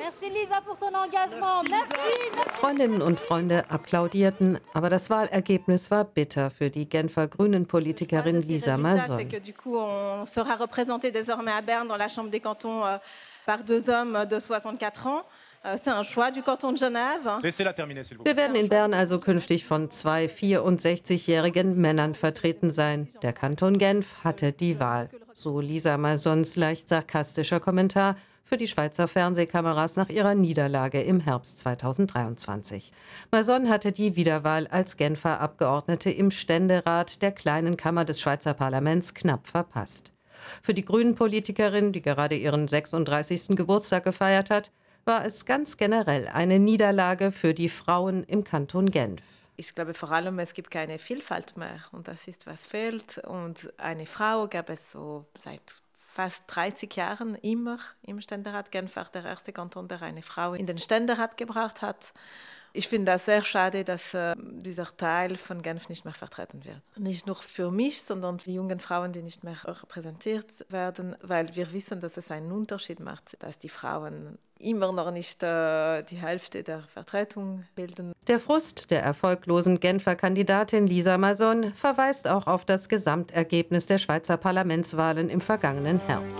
Merci Lisa pour ton engagement. Merci. Freundinnen und Freunde applaudierten, aber das Wahlergebnis war bitter für die Genfer Grünen-Politikerin Lisa Mazon. On sera représenté désormais à Berne dans la Chambre des Cantons par deux hommes de 64 ans. C'est un choix du Canton de Genève. Wir werden in Bern also künftig von zwei 64-jährigen Männern vertreten sein. Der Kanton Genf hatte die Wahl. So Lisa Mazons leicht sarkastischer Kommentar für die Schweizer Fernsehkameras nach ihrer Niederlage im Herbst 2023. Mazon hatte die Wiederwahl als Genfer Abgeordnete im Ständerat der kleinen Kammer des Schweizer Parlaments knapp verpasst. Für die Grünen-Politikerin, die gerade ihren 36. Geburtstag gefeiert hat, war es ganz generell eine Niederlage für die Frauen im Kanton Genf. Ich glaube vor allem, es gibt keine Vielfalt mehr und das ist, was fehlt. Und eine Frau gab es so seit fast 30 Jahren immer im Ständerat. Genf war der erste Kanton, der eine Frau in den Ständerat gebracht hat. Ich finde das sehr schade, dass dieser Teil von Genf nicht mehr vertreten wird. Nicht nur für mich, sondern für die jungen Frauen, die nicht mehr repräsentiert werden, weil wir wissen, dass es einen Unterschied macht, dass die Frauen immer noch nicht die Hälfte der Vertretung bilden. Der Frust der erfolglosen Genfer Kandidatin Lisa Mazon verweist auch auf das Gesamtergebnis der Schweizer Parlamentswahlen im vergangenen Herbst.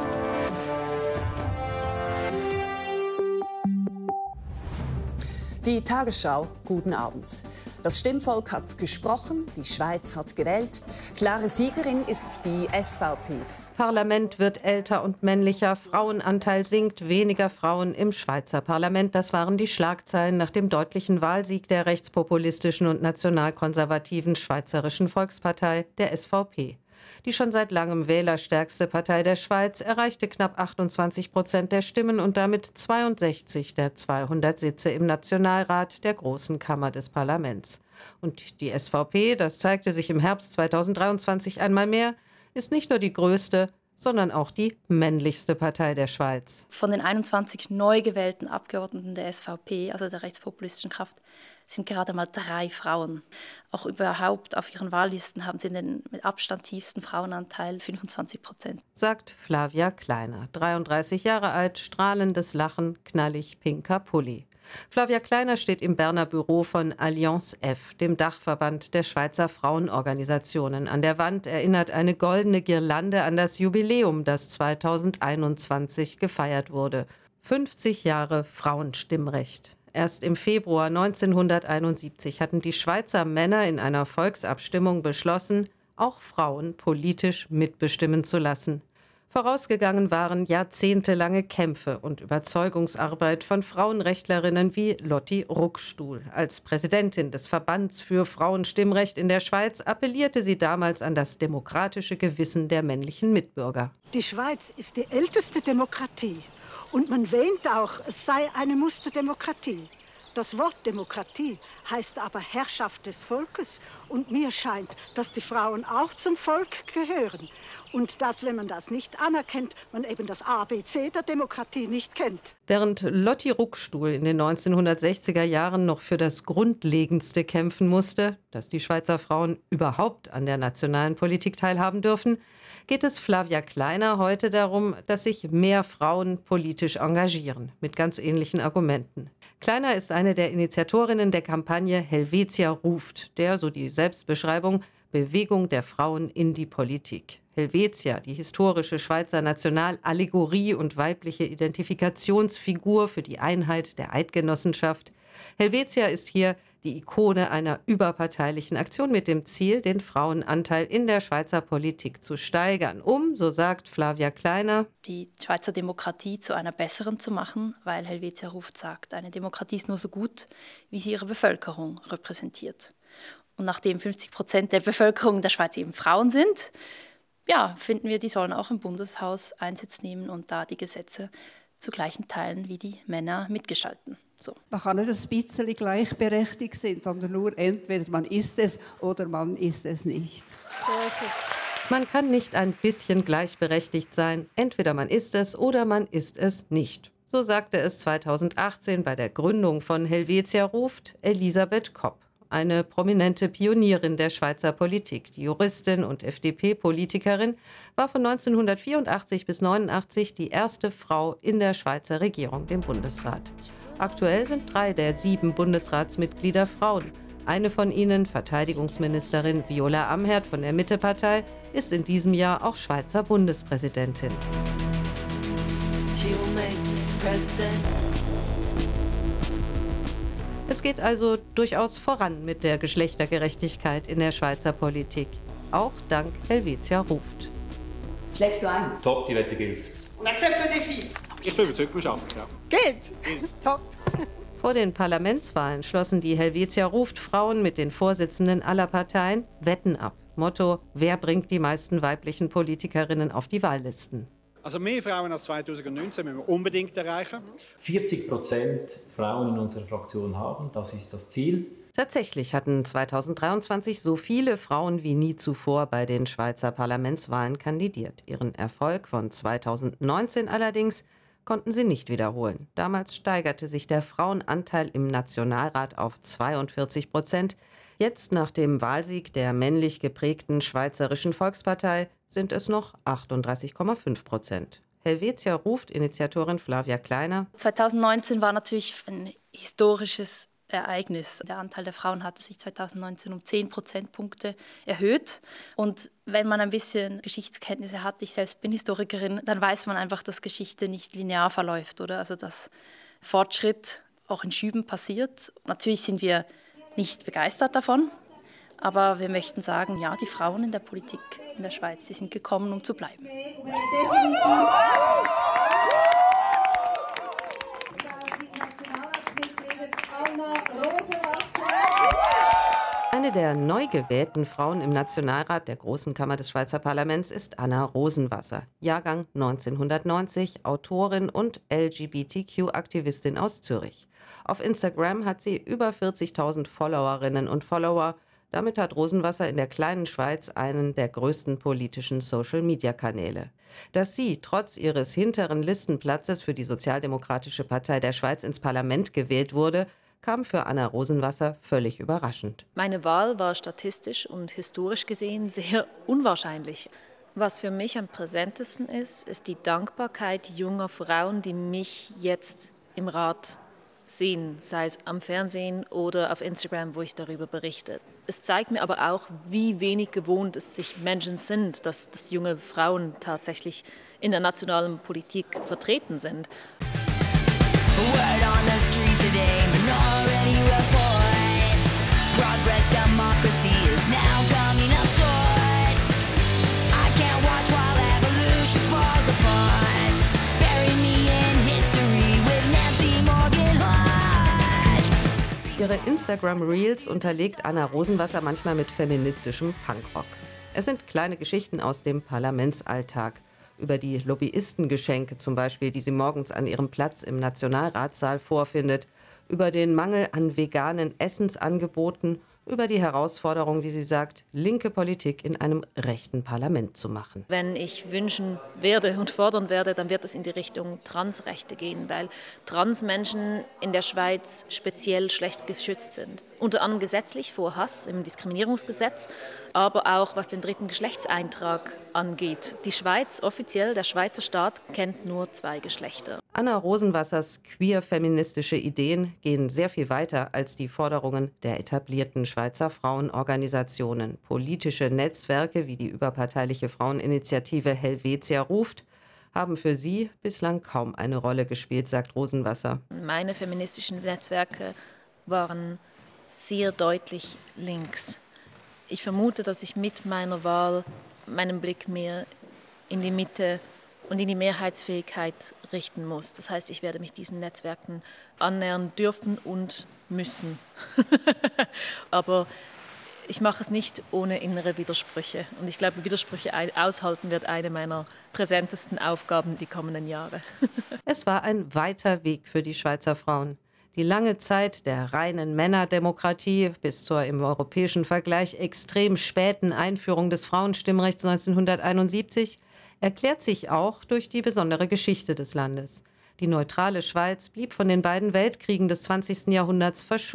Die Tagesschau, guten Abend. Das Stimmvolk hat gesprochen, die Schweiz hat gewählt. Klare Siegerin ist die SVP. Parlament wird älter und männlicher, Frauenanteil sinkt, weniger Frauen im Schweizer Parlament. Das waren die Schlagzeilen nach dem deutlichen Wahlsieg der rechtspopulistischen und nationalkonservativen Schweizerischen Volkspartei, der SVP. Die schon seit langem wählerstärkste Partei der Schweiz erreichte knapp 28% der Stimmen und damit 62 der 200 Sitze im Nationalrat der Großen Kammer des Parlaments. Und die SVP, das zeigte sich im Herbst 2023 einmal mehr, ist nicht nur die größte, sondern auch die männlichste Partei der Schweiz. Von den 21 neu gewählten Abgeordneten der SVP, also der rechtspopulistischen Kraft, sind gerade mal 3 Frauen. Auch überhaupt auf ihren Wahllisten haben sie den mit Abstand tiefsten Frauenanteil, 25%. Sagt Flavia Kleiner, 33 Jahre alt, strahlendes Lachen, knallig pinker Pulli. Flavia Kleiner steht im Berner Büro von Allianz F, dem Dachverband der Schweizer Frauenorganisationen. An der Wand erinnert eine goldene Girlande an das Jubiläum, das 2021 gefeiert wurde. 50 Jahre Frauenstimmrecht. Erst im Februar 1971 hatten die Schweizer Männer in einer Volksabstimmung beschlossen, auch Frauen politisch mitbestimmen zu lassen. Vorausgegangen waren jahrzehntelange Kämpfe und Überzeugungsarbeit von Frauenrechtlerinnen wie Lotti Ruckstuhl. Als Präsidentin des Verbands für Frauenstimmrecht in der Schweiz appellierte sie damals an das demokratische Gewissen der männlichen Mitbürger. Die Schweiz ist die älteste Demokratie. Und man wähnt auch, es sei eine Musterdemokratie. Das Wort Demokratie heißt aber Herrschaft des Volkes. Und mir scheint, dass die Frauen auch zum Volk gehören. Und dass, wenn man das nicht anerkennt, man eben das ABC der Demokratie nicht kennt. Während Lotti Ruckstuhl in den 1960er Jahren noch für das Grundlegendste kämpfen musste, dass die Schweizer Frauen überhaupt an der nationalen Politik teilhaben dürfen, geht es Flavia Kleiner heute darum, dass sich mehr Frauen politisch engagieren, mit ganz ähnlichen Argumenten. Kleiner ist eine der Initiatorinnen der Kampagne Helvetia ruft, der, so die Selbstbeschreibung, Bewegung der Frauen in die Politik. Helvetia, die historische Schweizer Nationalallegorie und weibliche Identifikationsfigur für die Einheit der Eidgenossenschaft. Helvetia ist hier die Ikone einer überparteilichen Aktion mit dem Ziel, den Frauenanteil in der Schweizer Politik zu steigern, so sagt Flavia Kleiner, die Schweizer Demokratie zu einer besseren zu machen, weil Helvetia ruft sagt, eine Demokratie ist nur so gut, wie sie ihre Bevölkerung repräsentiert. Und nachdem 50% der Bevölkerung der Schweiz eben Frauen sind, finden wir, die sollen auch im Bundeshaus Einsitz nehmen und da die Gesetze zu gleichen Teilen wie die Männer mitgestalten. So. Man kann nicht ein bisschen gleichberechtigt sein, sondern nur entweder man ist es oder man ist es nicht. Man kann nicht ein bisschen gleichberechtigt sein. Entweder man ist es oder man ist es nicht. So sagte es 2018 bei der Gründung von Helvetia ruft Elisabeth Kopp. eine prominente Pionierin der Schweizer Politik. Die Juristin und FDP-Politikerin war von 1984 bis 1989 die erste Frau in der Schweizer Regierung, dem Bundesrat. Aktuell sind 3 der 7 Bundesratsmitglieder Frauen. Eine von ihnen, Verteidigungsministerin Viola Amherd von der Mittepartei, ist in diesem Jahr auch Schweizer Bundespräsidentin. Es geht also durchaus voran mit der Geschlechtergerechtigkeit in der Schweizer Politik. Auch dank Helvetia Ruft. Schlägst du ein? Top, die Wette gilt. Und accepte le défi. Ich bin überzeugt, wir schaffen es, ja. Gilt. Top. Vor den Parlamentswahlen schlossen die Helvetia Ruft Frauen mit den Vorsitzenden aller Parteien Wetten ab. Motto: Wer bringt die meisten weiblichen Politikerinnen auf die Wahllisten? Also mehr Frauen als 2019 müssen wir unbedingt erreichen. 40% Frauen in unserer Fraktion haben, das ist das Ziel. Tatsächlich hatten 2023 so viele Frauen wie nie zuvor bei den Schweizer Parlamentswahlen kandidiert. Ihren Erfolg von 2019 allerdings konnten sie nicht wiederholen. Damals steigerte sich der Frauenanteil im Nationalrat auf 42%. Jetzt, nach dem Wahlsieg der männlich geprägten Schweizerischen Volkspartei, sind es noch 38,5%. Helvetia Ruft Initiatorin Flavia Kleiner. 2019 war natürlich ein historisches Ereignis. Der Anteil der Frauen hatte sich 2019 um 10 Prozentpunkte erhöht. Und wenn man ein bisschen Geschichtskenntnisse hat, ich selbst bin Historikerin, dann weiß man einfach, dass Geschichte nicht linear verläuft, oder? Also dass Fortschritt auch in Schüben passiert. Natürlich sind wir nicht begeistert davon, aber wir möchten sagen, ja, die Frauen in der Politik in der Schweiz, die sind gekommen, um zu bleiben. Eine der neu gewählten Frauen im Nationalrat der Großen Kammer des Schweizer Parlaments ist Anna Rosenwasser, Jahrgang 1990, Autorin und LGBTQ-Aktivistin aus Zürich. Auf Instagram hat sie über 40.000 Followerinnen und Follower. Damit hat Rosenwasser in der kleinen Schweiz einen der größten politischen Social-Media-Kanäle. Dass sie trotz ihres hinteren Listenplatzes für die Sozialdemokratische Partei der Schweiz ins Parlament gewählt wurde, kam für Anna Rosenwasser völlig überraschend. Meine Wahl war statistisch und historisch gesehen sehr unwahrscheinlich. Was für mich am präsentesten ist, ist die Dankbarkeit junger Frauen, die mich jetzt im Rat sehen, sei es am Fernsehen oder auf Instagram, wo ich darüber berichte. Es zeigt mir aber auch, wie wenig gewohnt es sich Menschen sind, dass junge Frauen tatsächlich in der nationalen Politik vertreten sind. Ihre Instagram-Reels unterlegt Anna Rosenwasser manchmal mit feministischem Punkrock. Es sind kleine Geschichten aus dem Parlamentsalltag. Über die Lobbyistengeschenke zum Beispiel, die sie morgens an ihrem Platz im Nationalratssaal vorfindet. Über den Mangel an veganen Essensangeboten. Über die Herausforderung, wie sie sagt, linke Politik in einem rechten Parlament zu machen. Wenn ich wünschen werde und fordern werde, dann wird es in die Richtung Transrechte gehen, weil Transmenschen in der Schweiz speziell schlecht geschützt sind. Unter anderem gesetzlich vor Hass im Diskriminierungsgesetz, aber auch was den 3. Geschlechtseintrag angeht. Die Schweiz, offiziell der Schweizer Staat, kennt nur 2 Geschlechter. Anna Rosenwassers queer-feministische Ideen gehen sehr viel weiter als die Forderungen der etablierten Schweizer Frauenorganisationen. Politische Netzwerke wie die überparteiliche Fraueninitiative Helvetia Ruft haben für sie bislang kaum eine Rolle gespielt, sagt Rosenwasser. Meine feministischen Netzwerke waren sehr deutlich links. Ich vermute, dass ich mit meiner Wahl meinen Blick mehr in die Mitte und in die Mehrheitsfähigkeit richten muss. Das heißt, ich werde mich diesen Netzwerken annähern dürfen und müssen. Aber ich mache es nicht ohne innere Widersprüche. Und ich glaube, Widersprüche aushalten wird eine meiner präsentesten Aufgaben die kommenden Jahre. Es war ein weiter Weg für die Schweizer Frauen. Die lange Zeit der reinen Männerdemokratie bis zur im europäischen Vergleich extrem späten Einführung des Frauenstimmrechts 1971 erklärt sich auch durch die besondere Geschichte des Landes. Die neutrale Schweiz blieb von den beiden Weltkriegen des 20. Jahrhunderts verschont.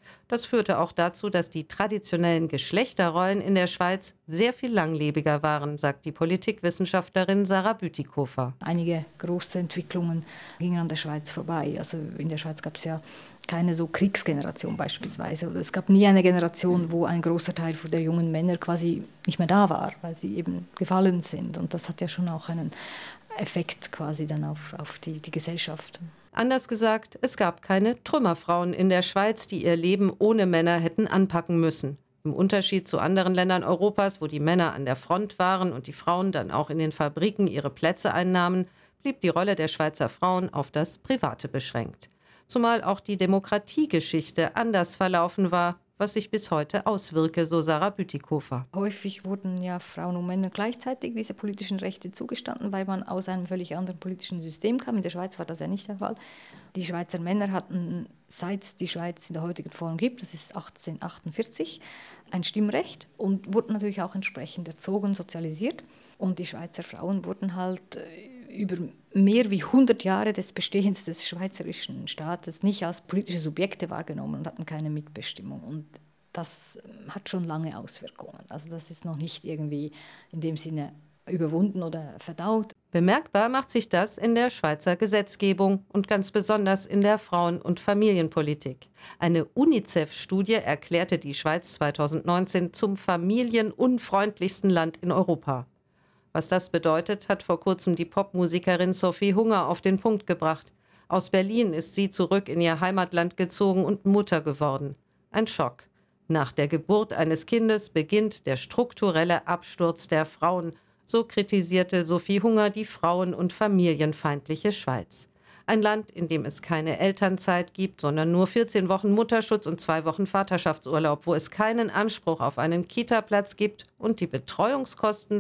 Das führte auch dazu, dass die traditionellen Geschlechterrollen in der Schweiz sehr viel langlebiger waren, sagt die Politikwissenschaftlerin Sarah Bütikofer. Einige große Entwicklungen gingen an der Schweiz vorbei. Also in der Schweiz gab es ja keine so Kriegsgeneration beispielsweise. Oder es gab nie eine Generation, wo ein großer Teil der jungen Männer quasi nicht mehr da war, weil sie eben gefallen sind. Und das hat ja schon auch einen Effekt quasi dann auf die Gesellschaft. Anders gesagt, es gab keine Trümmerfrauen in der Schweiz, die ihr Leben ohne Männer hätten anpacken müssen. Im Unterschied zu anderen Ländern Europas, wo die Männer an der Front waren und die Frauen dann auch in den Fabriken ihre Plätze einnahmen, blieb die Rolle der Schweizer Frauen auf das Private beschränkt. Zumal auch die Demokratiegeschichte anders verlaufen war, was sich bis heute auswirke, so Sarah Bütikofer. Häufig wurden ja Frauen und Männer gleichzeitig diese politischen Rechte zugestanden, weil man aus einem völlig anderen politischen System kam. In der Schweiz war das ja nicht der Fall. Die Schweizer Männer hatten, seit es die Schweiz in der heutigen Form gibt, das ist 1848, ein Stimmrecht und wurden natürlich auch entsprechend erzogen, sozialisiert. Und die Schweizer Frauen wurden halt über mehr wie 100 Jahre des Bestehens des schweizerischen Staates nicht als politische Subjekte wahrgenommen und hatten keine Mitbestimmung. Und das hat schon lange Auswirkungen. Also das ist noch nicht irgendwie in dem Sinne überwunden oder verdaut. Bemerkbar macht sich das in der Schweizer Gesetzgebung und ganz besonders in der Frauen- und Familienpolitik. Eine UNICEF-Studie erklärte die Schweiz 2019 zum familienunfreundlichsten Land in Europa. Was das bedeutet, hat vor kurzem die Popmusikerin Sophie Hunger auf den Punkt gebracht. Aus Berlin ist sie zurück in ihr Heimatland gezogen und Mutter geworden. Ein Schock. Nach der Geburt eines Kindes beginnt der strukturelle Absturz der Frauen. So kritisierte Sophie Hunger die frauen- und familienfeindliche Schweiz. Ein Land, in dem es keine Elternzeit gibt, sondern nur 14 Wochen Mutterschutz und 2 Wochen Vaterschaftsurlaub, wo es keinen Anspruch auf einen Kita-Platz gibt und die Betreuungskosten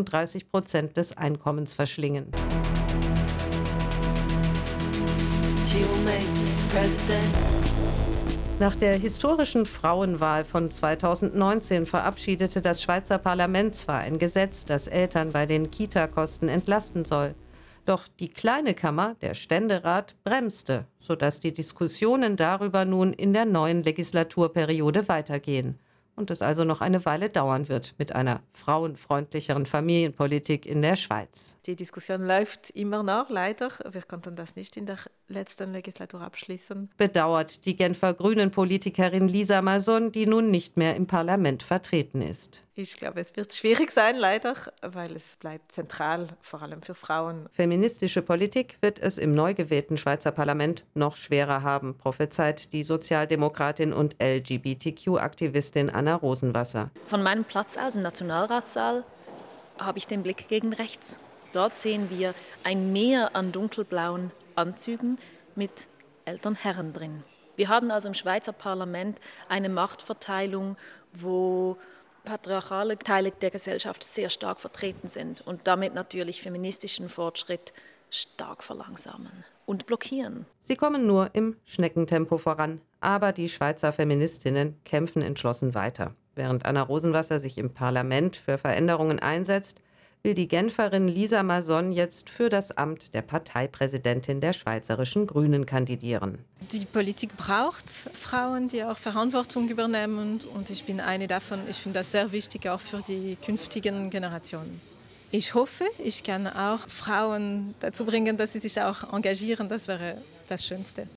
35% des Einkommens verschlingen. Nach der historischen Frauenwahl von 2019 verabschiedete das Schweizer Parlament zwar ein Gesetz, das Eltern bei den Kita-Kosten entlasten soll. Doch die kleine Kammer, der Ständerat, bremste, sodass die Diskussionen darüber nun in der neuen Legislaturperiode weitergehen. Und es also noch eine Weile dauern wird mit einer frauenfreundlicheren Familienpolitik in der Schweiz. Die Diskussion läuft immer noch, leider. Wir konnten das nicht in der letzten Legislatur abschließen. Bedauert die Genfer Grünen-Politikerin Lisa Mason, die nun nicht mehr im Parlament vertreten ist. Ich glaube, es wird schwierig sein, leider, weil es bleibt zentral, vor allem für Frauen. Feministische Politik wird es im neu gewählten Schweizer Parlament noch schwerer haben, prophezeit die Sozialdemokratin und LGBTQ-Aktivistin Anna Rosenwasser. Von meinem Platz aus im Nationalratssaal habe ich den Blick gegen rechts. Dort sehen wir ein Meer an dunkelblauen Anzügen mit älteren Herren drin. Wir haben also im Schweizer Parlament eine Machtverteilung, wo patriarchale Teile der Gesellschaft sehr stark vertreten sind und damit natürlich feministischen Fortschritt stark verlangsamen und blockieren. Sie kommen nur im Schneckentempo voran, aber die Schweizer Feministinnen kämpfen entschlossen weiter. Während Anna Rosenwasser sich im Parlament für Veränderungen einsetzt, will die Genferin Lisa Mason jetzt für das Amt der Parteipräsidentin der Schweizerischen Grünen kandidieren. Die Politik braucht Frauen, die auch Verantwortung übernehmen und ich bin eine davon. Ich finde das sehr wichtig, auch für die künftigen Generationen. Ich hoffe, ich kann auch Frauen dazu bringen, dass sie sich auch engagieren. Das wäre das Schönste.